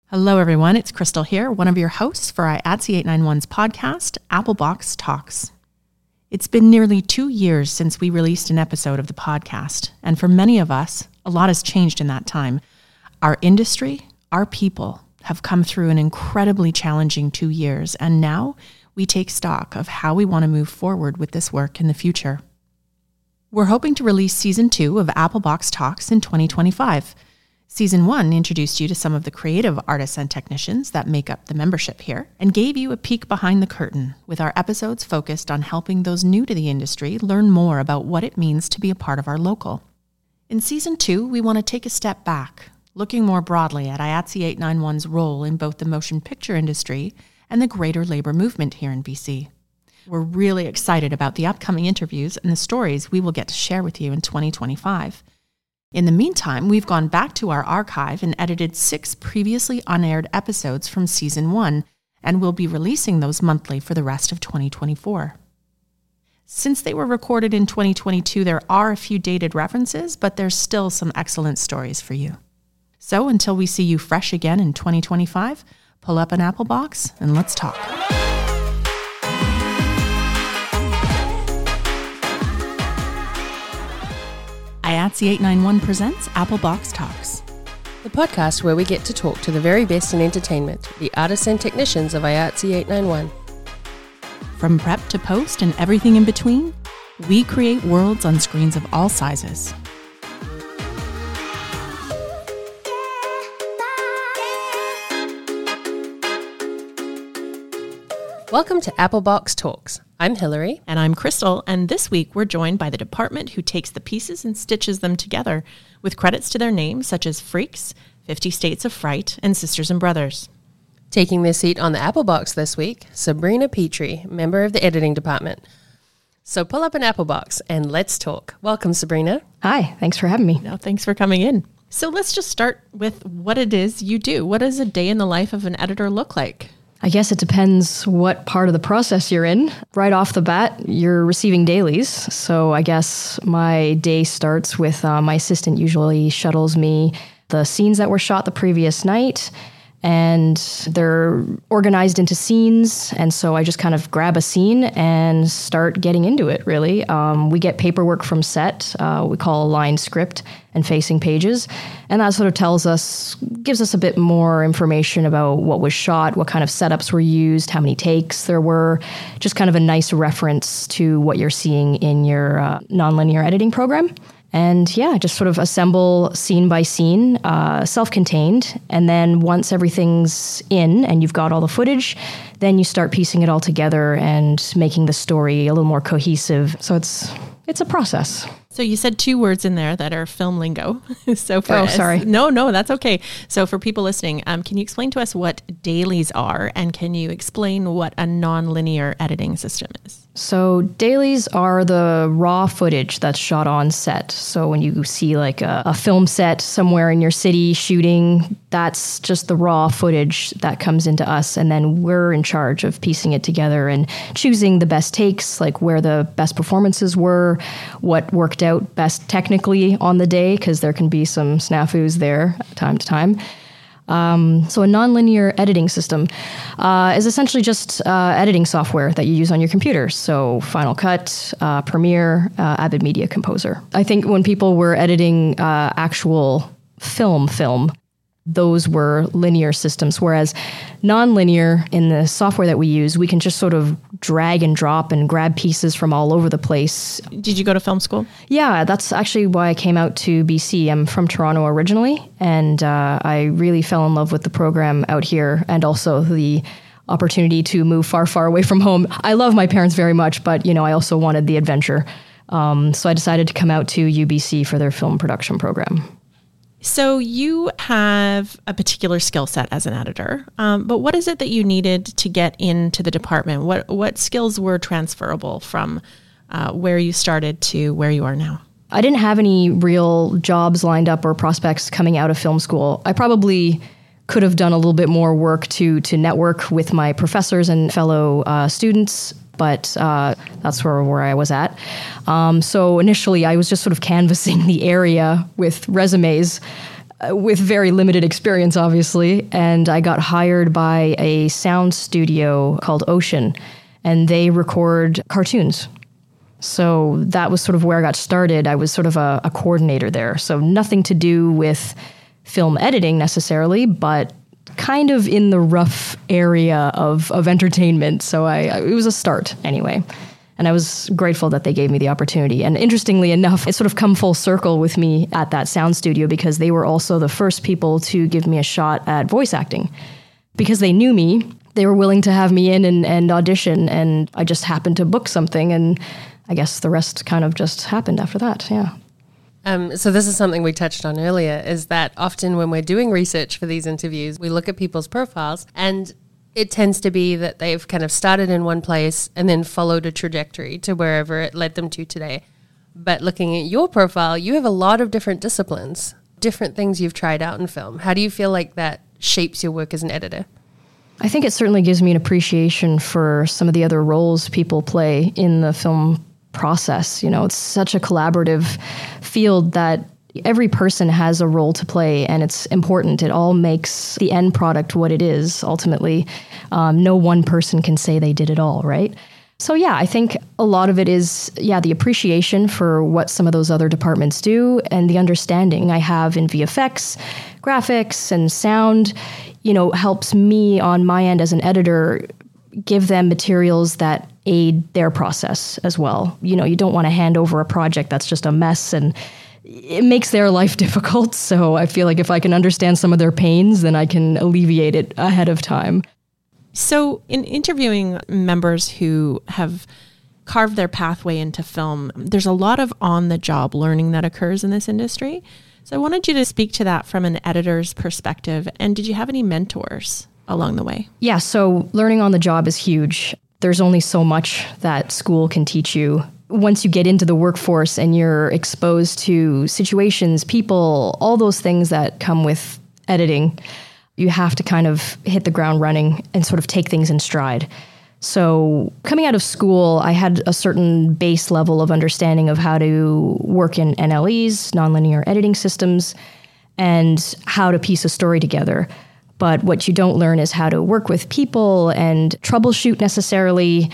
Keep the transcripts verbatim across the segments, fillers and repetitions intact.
Hello, everyone. It's Crystal here, one of your hosts for I A T S E eight ninety-one's podcast, Applebox Talks. It's been nearly two years since we released an episode of the podcast, and for many of us, a lot has changed in that time. Our industry, our people, have come through an incredibly challenging two years, and now we take stock of how we want to move forward with this work in the future. We're hoping to release Season two of Applebox Talks in twenty twenty-five. Season one introduced you to some of the creative artists and technicians that make up the membership here and gave you a peek behind the curtain with our episodes focused on helping those new to the industry learn more about what it means to be a part of our local. In Season two, we want to take a step back, looking more broadly at I A T S E eight ninety-one's role in both the motion picture industry and the greater labor movement here in B C. We're really excited about the upcoming interviews and the stories we will get to share with you in twenty twenty-five. In the meantime, we've gone back to our archive and edited six previously unaired episodes from Season one, and we'll be releasing those monthly for the rest of twenty twenty-four. Since they were recorded in twenty twenty-two, there are a few dated references, but there's still some excellent stories for you. So until we see you fresh again in twenty twenty-five, pull up an Apple box and let's talk. I A T S E eight ninety-one presents Applebox Talks, the podcast where we get to talk to the very best in entertainment, the artists and technicians of I A T S E eight ninety-one. From prep to post and everything in between, we create worlds on screens of all sizes. Welcome to Applebox Talks. I'm Hillary. And I'm Crystal, and this week we're joined by the department who takes the pieces and stitches them together, with credits to their names such as Freaks, Fifty States of Fright, and Sisters and Brothers. Taking their seat on the Applebox this week, Sabrina Petrie, member of the editing department. So pull up an Applebox and let's talk. Welcome, Sabrina. Hi, thanks for having me. No, thanks for coming in. So let's just start with what it is you do. What does a day in the life of an editor look like? I guess it depends what part of the process you're in. Right off the bat, you're receiving dailies. So I guess my day starts with uh, my assistant usually shuttles me the scenes that were shot the previous night, and they're organized into scenes. And so I just kind of grab a scene and start getting into it, really. Um, we get paperwork from set, uh, we call a line script and facing pages. And that sort of tells us, gives us a bit more information about what was shot, what kind of setups were used, how many takes there were, just kind of a nice reference to what you're seeing in your uh, nonlinear editing program. And yeah, just sort of assemble scene by scene, uh, self-contained. And then once everything's in and you've got all the footage, then you start piecing it all together and making the story a little more cohesive. So it's it's a process. So you said two words in there that are film lingo. So for oh, us, sorry. No, no, that's okay. So for people listening, um, can you explain to us what dailies are, and can you explain what a nonlinear editing system is? So dailies are the raw footage that's shot on set. So when you see like a, a film set somewhere in your city shooting, that's just the raw footage that comes into us. And then we're in charge of piecing it together and choosing the best takes, like where the best performances were, what worked out best technically on the day, because there can be some snafus there time to time. Um, so a nonlinear editing system uh, is essentially just uh, editing software that you use on your computer. So Final Cut, uh, Premiere, uh, Avid Media Composer. I think when people were editing uh, actual film film, those were linear systems, whereas nonlinear, in the software that we use, we can just sort of drag and drop and grab pieces from all over the place. Did you go to film school? Yeah, that's actually why I came out to B C. I'm from Toronto originally, and uh, I really fell in love with the program out here, and also the opportunity to move far, far away from home. I love my parents very much, but you know, I also wanted the adventure. Um, so I decided to come out to U B C for their film production program. So you have a particular skill set as an editor, um, but what is it that you needed to get into the department? What what skills were transferable from uh, where you started to where you are now? I didn't have any real jobs lined up or prospects coming out of film school. I probably could have done a little bit more work to to network with my professors and fellow uh, students, but uh, that's where, where I was at. Um, so initially, I was just sort of canvassing the area with resumes uh, with very limited experience, obviously. And I got hired by a sound studio called Ocean, and they record cartoons. So that was sort of where I got started. I was sort of a, a coordinator there. So nothing to do with film editing necessarily, but kind of in the rough area of, of entertainment. So I, I it was a start anyway. And I was grateful that they gave me the opportunity. And interestingly enough, it sort of come full circle with me at that sound studio because they were also the first people to give me a shot at voice acting. Because they knew me, they were willing to have me in and, and audition, and I just happened to book something, and I guess the rest kind of just happened after that, yeah. Um, so this is something we touched on earlier, is that often when we're doing research for these interviews, we look at people's profiles, and it tends to be that they've kind of started in one place and then followed a trajectory to wherever it led them to today. But looking at your profile, you have a lot of different disciplines, different things you've tried out in film. How do you feel like that shapes your work as an editor? I think it certainly gives me an appreciation for some of the other roles people play in the film process. You know, it's such a collaborative field that every person has a role to play, and it's important. It all makes the end product what it is, ultimately. Um, no one person can say they did it all, right? So yeah, I think a lot of it is, yeah, the appreciation for what some of those other departments do and the understanding I have in V F X, graphics, and sound, you know, helps me on my end as an editor give them materials that aid their process as well. You know, you don't want to hand over a project that's just a mess, and it makes their life difficult. So I feel like if I can understand some of their pains, then I can alleviate it ahead of time. So in interviewing members who have carved their pathway into film, there's a lot of on-the-job learning that occurs in this industry. So I wanted you to speak to that from an editor's perspective. And did you have any mentors along the way? Yeah, so learning on the job is huge. There's only so much that school can teach you. Once you get into the workforce and you're exposed to situations, people, all those things that come with editing, you have to kind of hit the ground running and sort of take things in stride. So coming out of school, I had a certain base level of understanding of how to work in N L Es, nonlinear editing systems, and how to piece a story together. But what you don't learn is how to work with people and troubleshoot necessarily.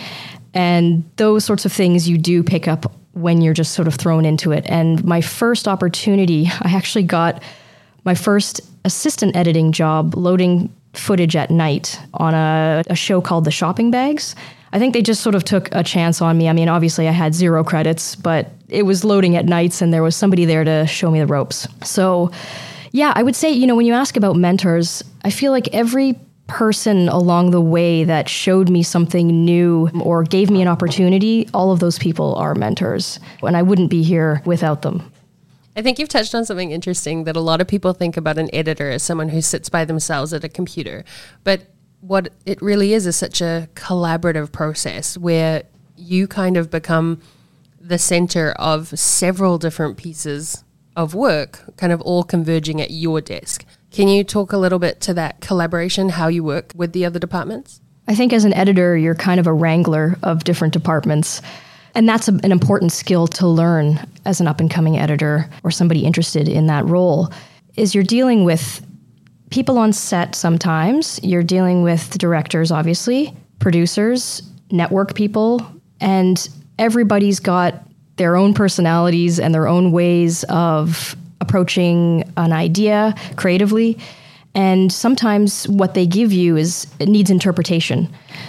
And those sorts of things you do pick up when you're just sort of thrown into it. And my first opportunity, I actually got my first assistant editing job loading footage at night on a, a show called The Shopping Bags. I think they just sort of took a chance on me. I mean, obviously I had zero credits, but it was loading at nights and there was somebody there to show me the ropes. So yeah, I would say, you know, when you ask about mentors, I feel like every person along the way that showed me something new or gave me an opportunity, all of those people are mentors. And I wouldn't be here without them. I think you've touched on something interesting that a lot of people think about an editor as someone who sits by themselves at a computer. But what it really is is such a collaborative process where you kind of become the center of several different pieces of work, kind of all converging at your desk. Can you talk a little bit to that collaboration, how you work with the other departments? I think as an editor, you're kind of a wrangler of different departments. And that's a, an important skill to learn as an up-and-coming editor or somebody interested in that role, is you're dealing with people on set sometimes. You're dealing with directors, obviously, producers, network people, and everybody's got their own personalities and their own ways of approaching an idea creatively. And sometimes what they give you is it needs interpretation.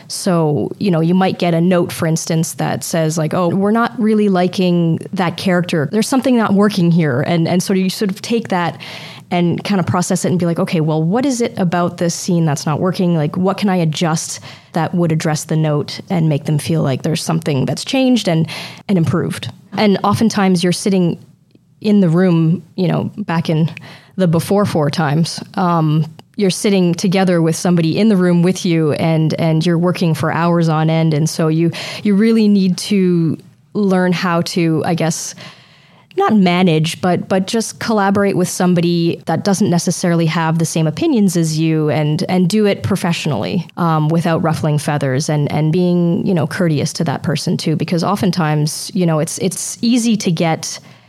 So, you know, you might get a note, for instance, that says like, oh, we're not really liking that character. There's something not working here. And and so you sort of take that and kind of process it and be like, okay, well, what is it about this scene that's not working? Like, what can I adjust that would address the note and make them feel like there's something that's changed and, and improved? And oftentimes you're sitting in the room, you know, back in the before four times, um, you're sitting together with somebody in the room with you, and and you're working for hours on end. And so you you really need to learn how to, I guess, not manage, but but just collaborate with somebody that doesn't necessarily have the same opinions as you, and and do it professionally, um, without ruffling feathers, and and being, you know, courteous to that person too, because oftentimes, you know, it's it's easy to get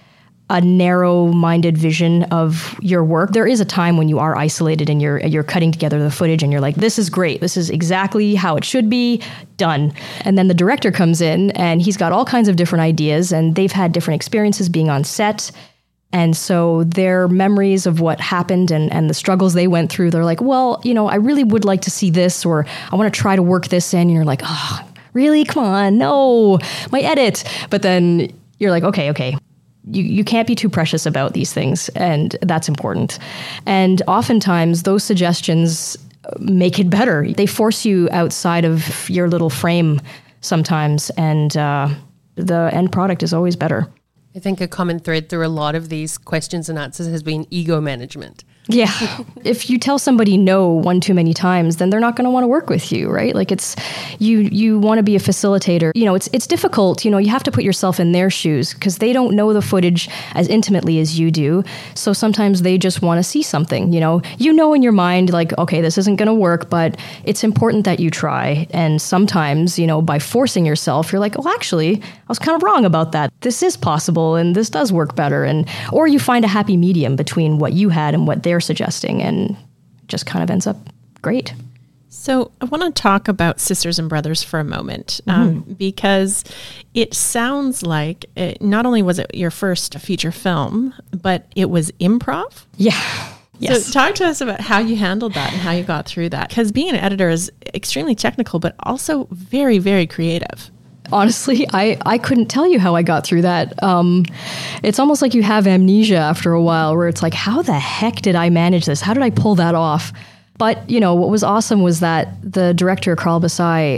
a narrow-minded vision of your work. There is a time when you are isolated and you're you're cutting together the footage and you're like, this is great. This is exactly how it should be done. And then the director comes in and he's got all kinds of different ideas and they've had different experiences being on set. And so their memories of what happened and, and the struggles they went through, they're like, well, you know, I really would like to see this, or I want to try to work this in. And you're like, oh, really? Come on. No, my edit. But then you're like, okay, okay. You, you can't be too precious about these things, and that's important. And oftentimes those suggestions make it better. They force you outside of your little frame sometimes, and uh, the end product is always better. I think a common thread through a lot of these questions and answers has been ego management. Yeah. If you tell somebody no one too many times, then they're not going to want to work with you, right? Like it's, you you want to be a facilitator. You know, it's it's difficult. You know, you have to put yourself in their shoes because they don't know the footage as intimately as you do. So sometimes they just want to see something, you know. You know in your mind, like, okay, this isn't going to work, but it's important that you try. And sometimes, you know, by forcing yourself, you're like, oh, actually, I was kind of wrong about that. This is possible and this does work better. And or you find a happy medium between what you had and what they're suggesting, and just kind of ends up great. So I want to talk about Sisters and Brothers for a moment, um, mm-hmm. because it sounds like it, not only was it your first feature film, but it was improv. Yeah. Yes. So talk to us about how you handled that and how you got through that. Because being an editor is extremely technical, but also very, very creative. Honestly, I, I couldn't tell you how I got through that. Um, it's almost like you have amnesia after a while where it's like, how the heck did I manage this? How did I pull that off? But, you know, what was awesome was that the director, Carl Basai,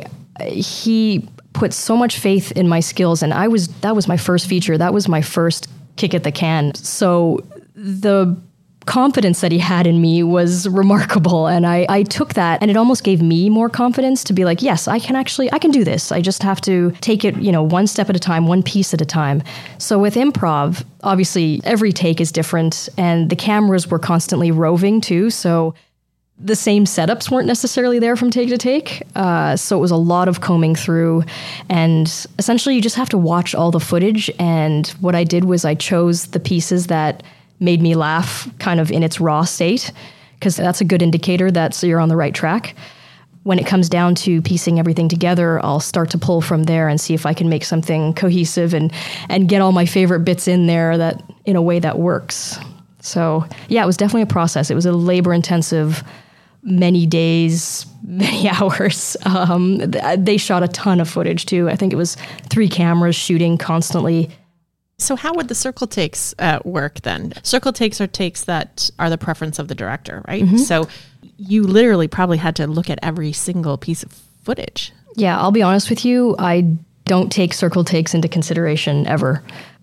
he put so much faith in my skills. And I was that was my first feature. That was my first kick at the can. So the confidence that he had in me was remarkable. And I, I took that and it almost gave me more confidence to be like, yes, I can actually, I can do this. I just have to take it, you know, one step at a time, one piece at a time. So with improv, obviously every take is different and the cameras were constantly roving too. So the same setups weren't necessarily there from take to take. Uh, so it was a lot of combing through, and essentially you just have to watch all the footage. And what I did was I chose the pieces that made me laugh kind of in its raw state, because that's a good indicator that so you're on the right track. When it comes down to piecing everything together, I'll start to pull from there and see if I can make something cohesive and, and get all my favorite bits in there that in a way that works. So yeah, it was definitely a process. It was a labor intensive, many days, many hours. Um, they shot a ton of footage too. I think it was three cameras shooting constantly. So how would the circle takes uh, work then? Circle takes are takes that are the preference of the director, right? Mm-hmm. So you literally probably had to look at every single piece of footage. Yeah, I'll be honest with you. I don't take circle takes into consideration ever.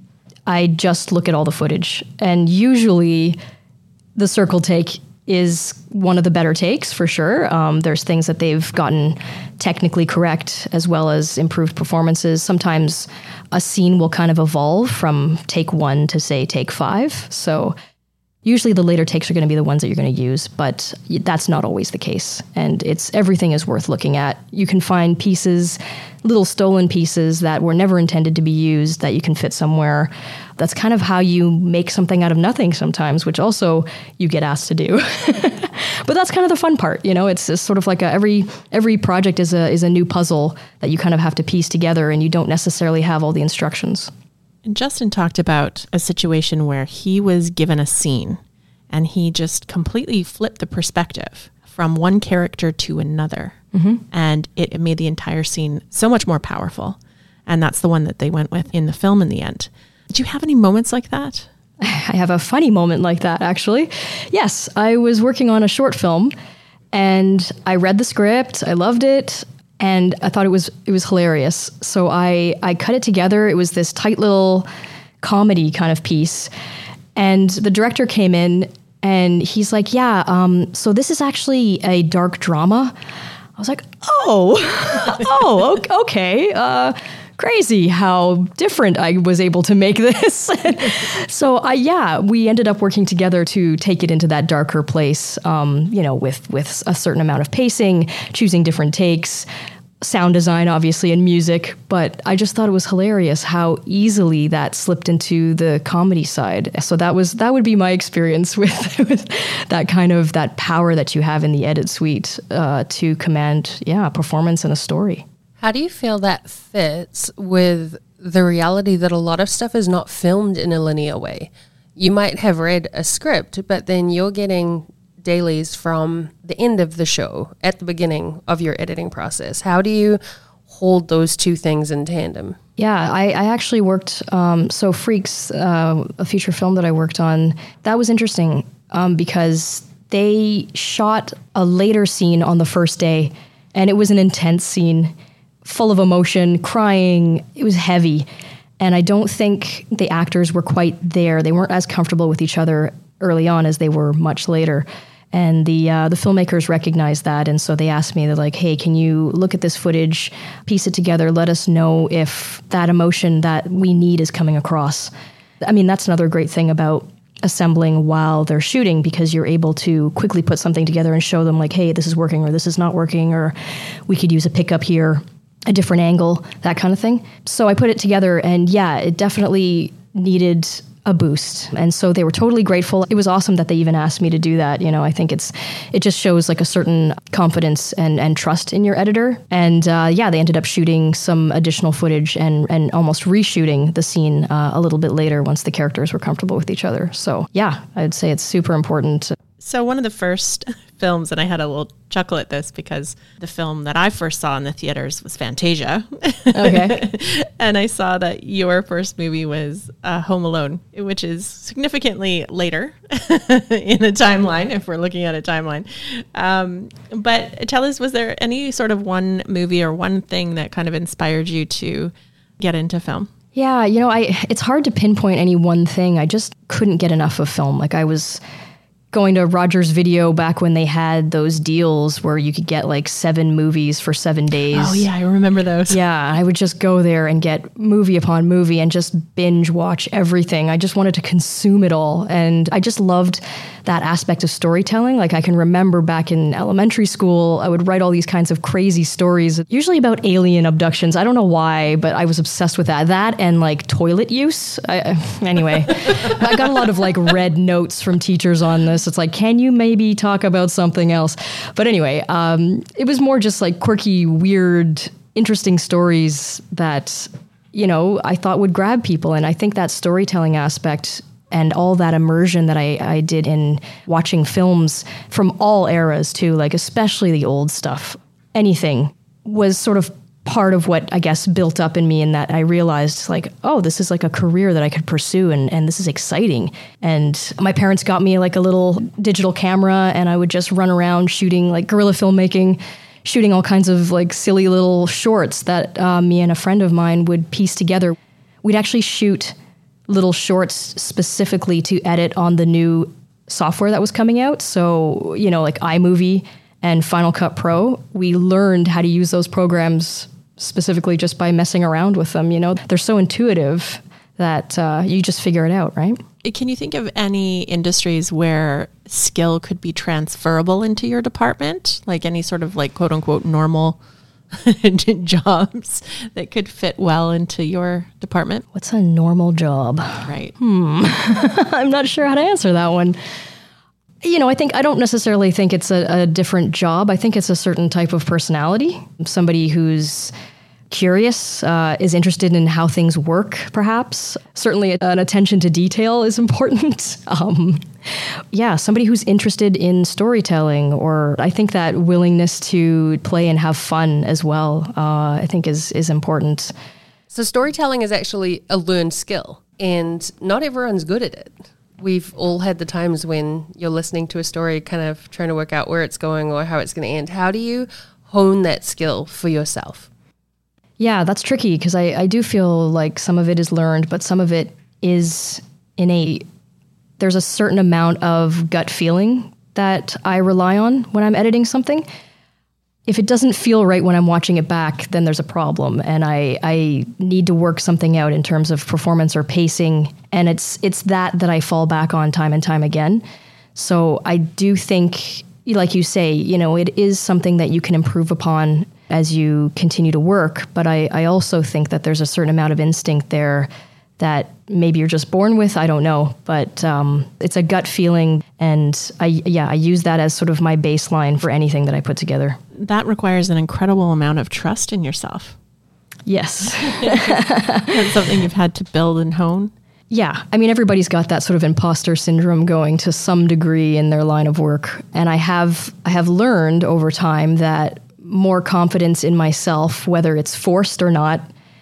I just look at all the footage. And usually the circle take is one of the better takes for sure. Um, there's things that they've gotten technically correct as well as improved performances. Sometimes a scene will kind of evolve from take one to say take five. So usually the later takes are going to be the ones that you're going to use, but that's not always the case. And it's everything is worth looking at. You can find pieces, little stolen pieces that were never intended to be used that you can fit somewhere. That's kind of how you make something out of nothing sometimes, which also you get asked to do. But that's kind of the fun part, you know. It's, it's sort of like a, every every project is a is a new puzzle that you kind of have to piece together, and you don't necessarily have all the instructions. And Justin talked about a situation where he was given a scene and he just completely flipped the perspective from one character to another. Mm-hmm. And it, it made the entire scene so much more powerful. And that's the one that they went with in the film in the end. Did you have any moments like that? I have a funny moment like that, actually. Yes, I was working on a short film and I read the script. I loved it. And I thought it was it was hilarious. So I, I cut it together. It was this tight little comedy kind of piece. And the director came in and he's like, yeah, um, so this is actually a dark drama. I was like, oh, oh, okay. Uh, crazy how different I was able to make this. So I, yeah, we ended up working together to take it into that darker place, um, you know, with, with a certain amount of pacing, choosing different takes. sound design, obviously, and music, but I just thought it was hilarious how easily that slipped into the comedy side. So that was that would be my experience with, with that kind of that power that you have in the edit suite uh, to command, yeah, performance and a story. How do you feel that fits with the reality that a lot of stuff is not filmed in a linear way? You might have read a script, but then you're getting dailies from the end of the show at the beginning of your editing process. How do you hold those two things in tandem? Yeah, I, I actually worked, um, so Freaks, uh, a feature film that I worked on, that was interesting um, because they shot a later scene on the first day, and it was an intense scene, full of emotion, crying. It was heavy. And I don't think the actors were quite there. They weren't as comfortable with each other early on as they were much later. And the uh, the filmmakers recognized that, and so they asked me, they're like, hey, can you look at this footage, piece it together, let us know if that emotion that we need is coming across. I mean, that's another great thing about assembling while they're shooting, because you're able to quickly put something together and show them like, hey, this is working or this is not working, or we could use a pickup here, a different angle, that kind of thing. So I put it together, and yeah, it definitely needed a boost. And so they were totally grateful. It was awesome that they even asked me to do that. You know, I think it's, it just shows like a certain confidence and, and trust in your editor. And uh, yeah, they ended up shooting some additional footage and, and almost reshooting the scene uh, a little bit later once the characters were comfortable with each other. So yeah, I'd say it's super important. So one of the first films, and I had a little chuckle at this because the film that I first saw in the theaters was Fantasia. Okay. And I saw that your first movie was uh, Home Alone, which is significantly later in a timeline, if we're looking at a timeline. Um, but tell us, was there any sort of one movie or one thing that kind of inspired you to get into film? Yeah, you know, I it's hard to pinpoint any one thing. I just couldn't get enough of film. Like I was going to Rogers Video back when they had those deals where you could get like seven movies for seven days. Oh yeah, I remember those. Yeah, I would just go there and get movie upon movie and just binge watch everything. I just wanted to consume it all. And I just loved that aspect of storytelling. Like I can remember back in elementary school, I would write all these kinds of crazy stories, usually about alien abductions. I don't know why, but I was obsessed with that. That and like toilet use. I, anyway, I got a lot of like red notes from teachers on this. It's like, can you maybe talk about something else? But anyway, um, it was more just like quirky, weird, interesting stories that, you know, I thought would grab people. And I think that storytelling aspect and all that immersion that I, I did in watching films from all eras too, like especially the old stuff, anything, was sort of part of what I guess built up in me, in that I realized like, oh, this is like a career that I could pursue, and, and this is exciting. And my parents got me like a little digital camera, and I would just run around shooting like guerrilla filmmaking, shooting all kinds of like silly little shorts that uh, me and a friend of mine would piece together. We'd actually shoot little shorts specifically to edit on the new software that was coming out. So, you know, like iMovie and Final Cut Pro, we learned how to use those programs specifically just by messing around with them. You know, they're so intuitive that uh, you just figure it out, right? Can you think of any industries where skill could be transferable into your department? Like any sort of like quote unquote normal jobs that could fit well into your department? What's a normal job? Right. Hmm. I'm not sure how to answer that one. You know, I think I don't necessarily think it's a, a different job. I think it's a certain type of personality. Somebody who's curious, uh, is interested in how things work, perhaps. Certainly an attention to detail is important. um, yeah, somebody who's interested in storytelling, or I think that willingness to play and have fun as well, uh, I think is, is important. So storytelling is actually a learned skill, and not everyone's good at it. We've all had the times when you're listening to a story, kind of trying to work out where it's going or how it's going to end. How do you hone that skill for yourself? Yeah, that's tricky, because I, I do feel like some of it is learned, but some of it is innate. There's a certain amount of gut feeling that I rely on when I'm editing something. If it doesn't feel right when I'm watching it back, then there's a problem, and I, I need to work something out in terms of performance or pacing, and it's it's that that I fall back on time and time again. So I do think, like you say, you know, it is something that you can improve upon as you continue to work. But I, I also think that there's a certain amount of instinct there that maybe you're just born with. I don't know, but um, it's a gut feeling. And I, yeah, I use that as sort of my baseline for anything that I put together. That requires an incredible amount of trust in yourself. Yes. That's something you've had to build and hone. Yeah. I mean, everybody's got that sort of imposter syndrome going to some degree in their line of work. And I have, I have learned over time that more confidence in myself, whether it's forced or not,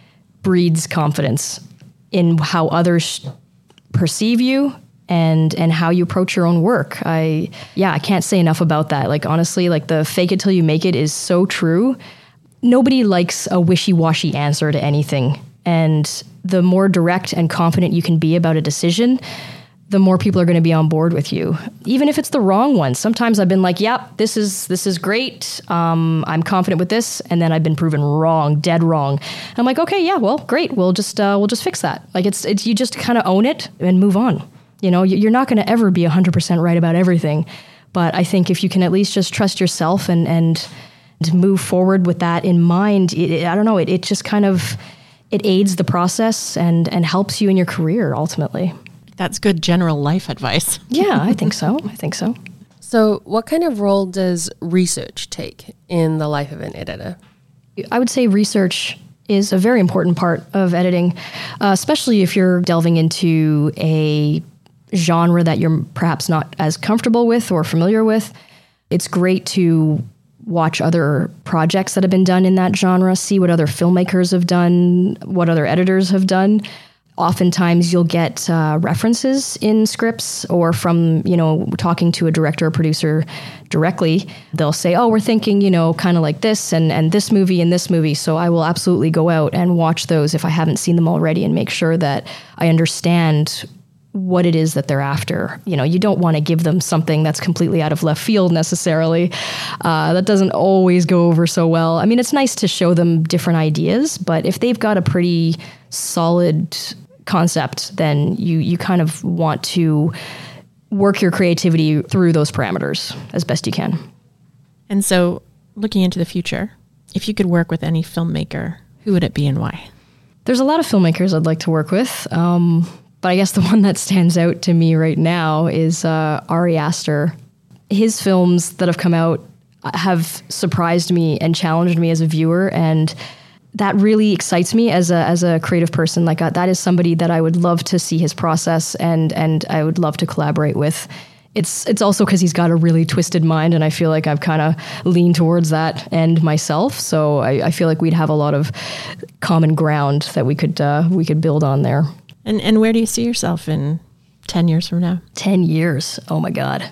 breeds confidence in how others perceive you and and how you approach your own work. I yeah, I can't say enough about that. Like, honestly, like the fake it till you make it is so true. Nobody likes a wishy-washy answer to anything. And the more direct and confident you can be about a decision, the more people are going to be on board with you, even if it's the wrong one. Sometimes I've been like, yep, this is this is great. Um, I'm confident with this. And then I've been proven wrong, dead wrong. And I'm like, okay, yeah, well, great. We'll just uh, we'll just fix that. Like it's it's you just kind of own it and move on. You know, you're not going to ever be one hundred percent right about everything. But I think if you can at least just trust yourself and, and move forward with that in mind, it, it, I don't know, it, it just kind of, it aids the process and, and helps you in your career ultimately. That's good general life advice. Yeah, I think so. I think so. So what kind of role does research take in the life of an editor? I would say research is a very important part of editing, uh, especially if you're delving into a genre that you're perhaps not as comfortable with or familiar with. It's great to watch other projects that have been done in that genre, see what other filmmakers have done, what other editors have done. Oftentimes you'll get uh, references in scripts or from, you know, talking to a director or producer directly. They'll say, oh, we're thinking, you know, kind of like this and, and this movie and this movie. So I will absolutely go out and watch those if I haven't seen them already and make sure that I understand what it is that they're after. You know, you don't want to give them something that's completely out of left field necessarily. Uh, that doesn't always go over so well. I mean, it's nice to show them different ideas, but if they've got a pretty solid concept, then you you kind of want to work your creativity through those parameters as best you can. And so, looking into the future, if you could work with any filmmaker, who would it be and why? There's a lot of filmmakers I'd like to work with, um, but I guess the one that stands out to me right now is uh, Ari Aster. His films that have come out have surprised me and challenged me as a viewer, and that really excites me as a as a creative person. Like uh, that is somebody that I would love to see his process, and and I would love to collaborate with. It's it's also because he's got a really twisted mind, and I feel like I've kind of leaned towards that end myself. So I, I feel like we'd have a lot of common ground that we could uh, we could build on there. And and where do you see yourself in ten years from now? ten years. Oh my God.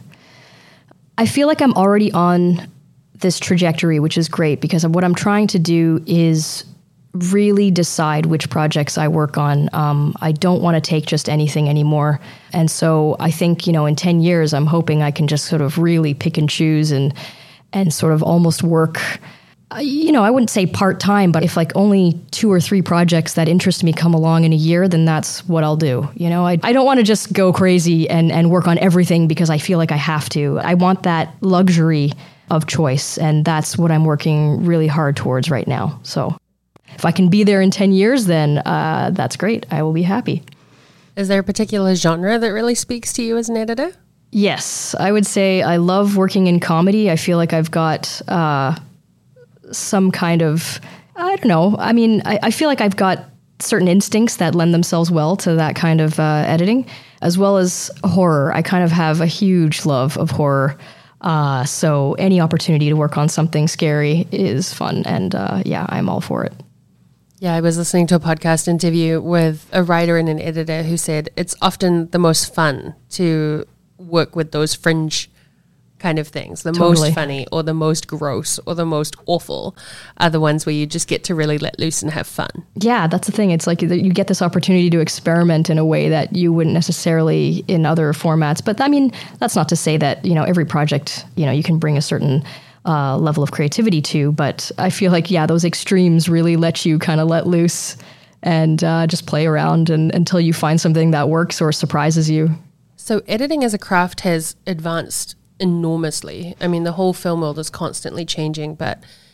I feel like I'm already on this trajectory, which is great because what I'm trying to do is really decide which projects I work on. Um, I don't want to take just anything anymore. And so I think, you know, in ten years, I'm hoping I can just sort of really pick and choose and, and sort of almost work, uh, you know, I wouldn't say part-time, but if like only two or three projects that interest me come along in a year, then that's what I'll do. You know, I, I don't want to just go crazy and, and work on everything because I feel like I have to. I want that luxury of choice, and that's what I'm working really hard towards right now. So if I can be there in ten years, then uh, that's great. I will be happy. Is there a particular genre that really speaks to you as an editor? Yes, I would say I love working in comedy. I feel like I've got uh, some kind of, I don't know. I mean, I, I feel like I've got certain instincts that lend themselves well to that kind of uh, editing, as well as horror. I kind of have a huge love of horror. Uh, so any opportunity to work on something scary is fun. And uh, yeah, I'm all for it. Yeah, I was listening to a podcast interview with a writer and an editor who said it's often the most fun to work with those fringe kind of things. The Totally. most funny or the most gross or the most awful are the ones where you just get to really let loose and have fun. Yeah, that's the thing. It's like you get this opportunity to experiment in a way that you wouldn't necessarily in other formats. But I mean, that's not to say that, you know, every project, you know, you can bring a certain uh, level of creativity to. But I feel like, yeah, those extremes really let you kind of let loose and uh, just play around and, until you find something that works or surprises you. So editing as a craft has advanced enormously. I mean, the whole film world is constantly changing, but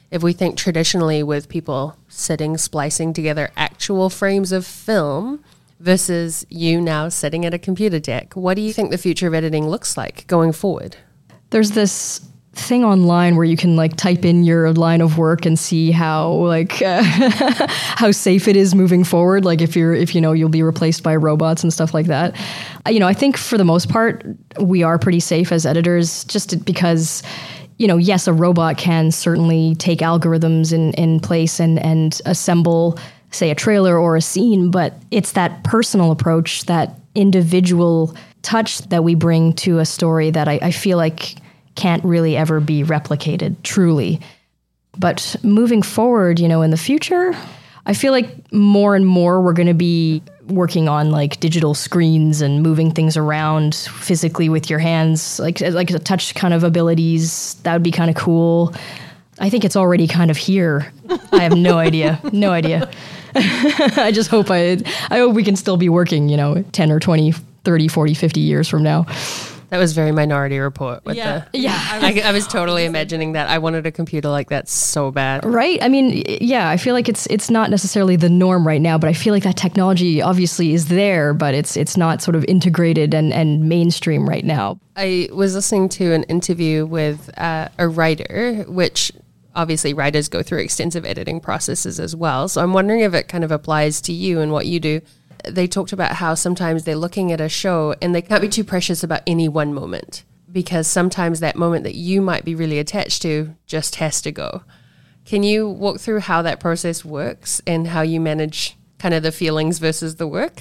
if we think traditionally with people sitting, splicing together actual frames of film versus you now sitting at a computer deck, what do you think the future of editing looks like going forward? There's this thing online where you can like type in your line of work and see how like uh, how safe it is moving forward. Like if you're if you know you'll be replaced by robots and stuff like that. Uh, you know, I think for the most part we are pretty safe as editors, just because you know, yes, a robot can certainly take algorithms in in place and and assemble, say, a trailer or a scene, but it's that personal approach, that individual touch that we bring to a story that I, I feel like can't really ever be replicated, truly. But moving forward, you know, in the future, I feel like more and more we're going to be working on like digital screens and moving things around physically with your hands, like like a touch kind of abilities. That would be kind of cool. I think it's already kind of here. I have no idea. No idea. I just hope I I hope we can still be working, you know, ten or twenty, thirty, forty, fifty years from now. That was very Minority Report. With Yeah. the, Yeah. I was, I, I was totally imagining that. I wanted a computer like that so bad. Right? I mean, yeah, I feel like it's it's not necessarily the norm right now, but I feel like that technology obviously is there, but it's it's not sort of integrated and, and mainstream right now. I was listening to an interview with uh, a writer, which obviously writers go through extensive editing processes as well. So I'm wondering if it kind of applies to you and what you do. They talked about how sometimes they're looking at a show and they can't be too precious about any one moment, because sometimes that moment that you might be really attached to just has to go. Can you walk through how that process works and how you manage kind of the feelings versus the work?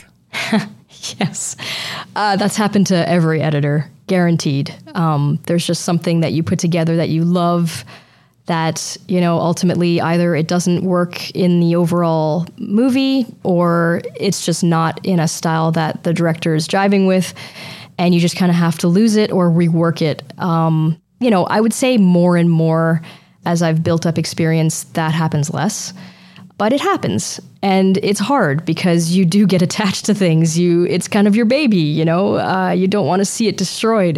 Yes. Uh, that's happened to every editor, guaranteed. Um, there's just something that you put together that you love, that, you know, ultimately either it doesn't work in the overall movie or it's just not in a style that the director is jiving with, and you just kind of have to lose it or rework it. Um, you know, I would say more and more as I've built up experience, that happens less. But it happens, and it's hard because you do get attached to things. You, it's kind of your baby, you know. Uh, you don't want to see it destroyed.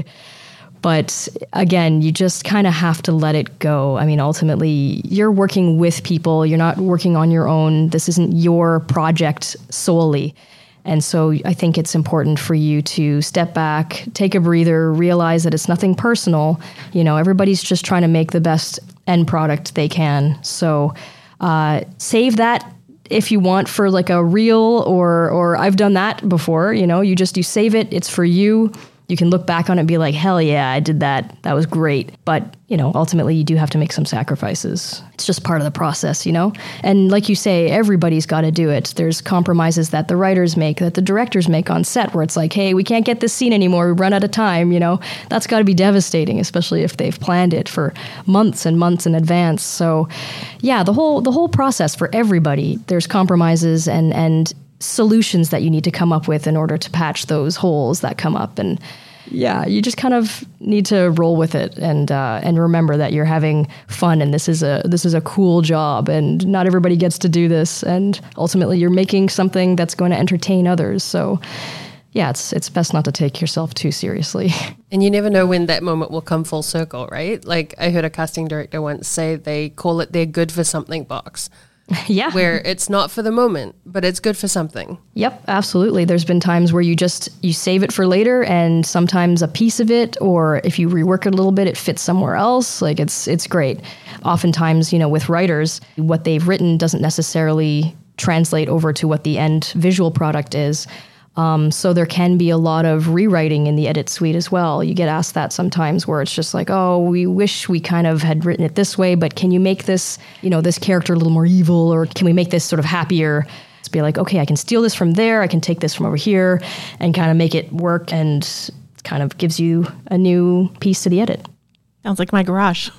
But again, you just kind of have to let it go. I mean, ultimately, you're working with people. You're not working on your own. This isn't your project solely. And so I think it's important for you to step back, take a breather, realize that it's nothing personal. You know, everybody's just trying to make the best end product they can. So uh, save that if you want for like a reel, or or I've done that before. You know, you just you save it. It's for you. You can look back on it and be like, hell yeah, I did that. That was great. But, you know, ultimately you do have to make some sacrifices. It's just part of the process, you know? And like you say, everybody's got to do it. There's compromises that the writers make, that the directors make on set, where it's like, hey, we can't get this scene anymore. We run out of time, you know? That's got to be devastating, especially if they've planned it for months and months in advance. So yeah, the whole the whole process for everybody, there's compromises and and solutions that you need to come up with in order to patch those holes that come up. And yeah, you just kind of need to roll with it and uh, and remember that you're having fun, and this is a this is a cool job, and not everybody gets to do this, and ultimately you're making something that's going to entertain others. So yeah, it's it's best not to take yourself too seriously. And you never know when that moment will come full circle, right? Like I heard a casting director once say they call it their good for something box. Yeah. Where it's not for the moment, but it's good for something. Yep, absolutely. There's been times where you just, you save it for later, and sometimes a piece of it, or if you rework it a little bit, it fits somewhere else. Like it's it's great. Oftentimes, you know, with writers, what they've written doesn't necessarily translate over to what the end visual product is. Um, so there can be a lot of rewriting in the edit suite as well. You get asked that sometimes, where it's just like, oh, we wish we kind of had written it this way, but can you make this, you know, this character a little more evil, or can we make this sort of happier? It's be like, okay, I can steal this from there, I can take this from over here, and kind of make it work, and it kind of gives you a new piece to the edit. Sounds like my garage.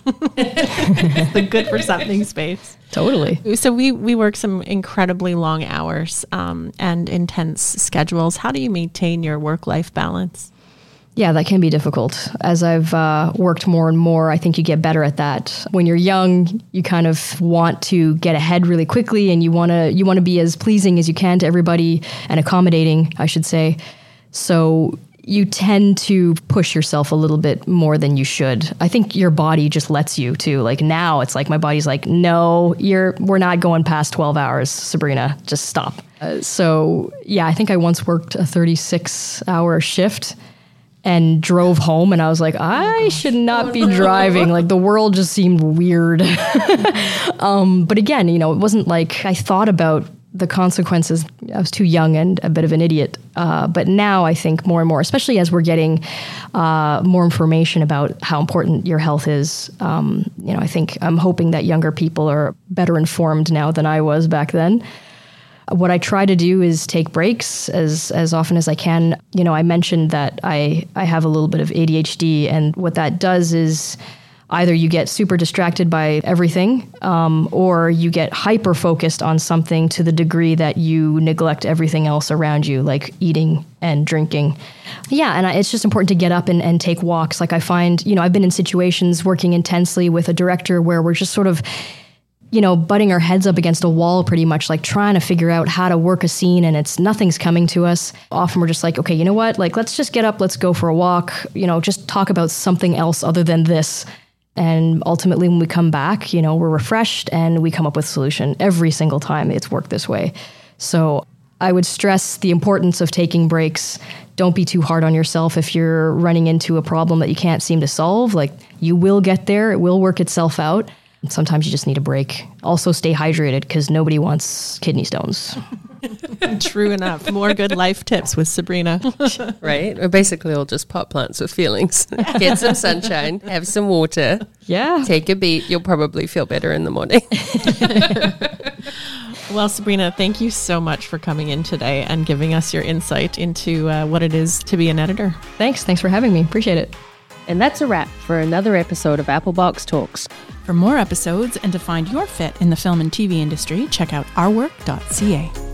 The good for something space. Totally. So we, we work some incredibly long hours um, and intense schedules. How do you maintain your work-life balance? Yeah, that can be difficult. As I've uh, worked more and more, I think you get better at that. When you're young, you kind of want to get ahead really quickly, and you want to you want to be as pleasing as you can to everybody, and accommodating, I should say. So you tend to push yourself a little bit more than you should. I think your body just lets you to. Like now it's like my body's like, no, you're we're not going past twelve hours, Sabrina, just stop. Uh, so yeah, I think I once worked a thirty-six hour shift and drove home and I was like, I oh should not oh be no. driving. Like the world just seemed weird. um, but again, you know, it wasn't like I thought about the consequences. I was too young and a bit of an idiot. Uh, but now I think more and more, especially as we're getting uh, more information about how important your health is, um, you know, I think I'm hoping that younger people are better informed now than I was back then. What I try to do is take breaks as as often as I can. You know, I mentioned that I, I have a little bit of A D H D, and what that does is either you get super distracted by everything, um, or you get hyper-focused on something to the degree that you neglect everything else around you, like eating and drinking. Yeah, and I, it's just important to get up and, and take walks. Like I find, you know, I've been in situations working intensely with a director where we're just sort of, you know, butting our heads up against a wall pretty much, like trying to figure out how to work a scene and it's nothing's coming to us. Often we're just like, okay, you know what? Like, let's just get up, let's go for a walk, you know, just talk about something else other than this. And ultimately, when we come back, you know, we're refreshed and we come up with a solution. Every single time it's worked this way. So I would stress the importance of taking breaks. Don't be too hard on yourself if you're running into a problem that you can't seem to solve. Like, you will get there. It will work itself out. Sometimes you just need a break. Also stay hydrated because nobody wants kidney stones. True enough. More good life tips with Sabrina. Right? We're basically all just pot plants with feelings. Get some sunshine, have some water. Yeah. Take a beat. You'll probably feel better in the morning. Well, Sabrina, thank you so much for coming in today and giving us your insight into uh, what it is to be an editor. Thanks. Thanks for having me. Appreciate it. And that's a wrap for another episode of Applebox Talks. For more episodes and to find your fit in the film and T V industry, check out our work dot c a.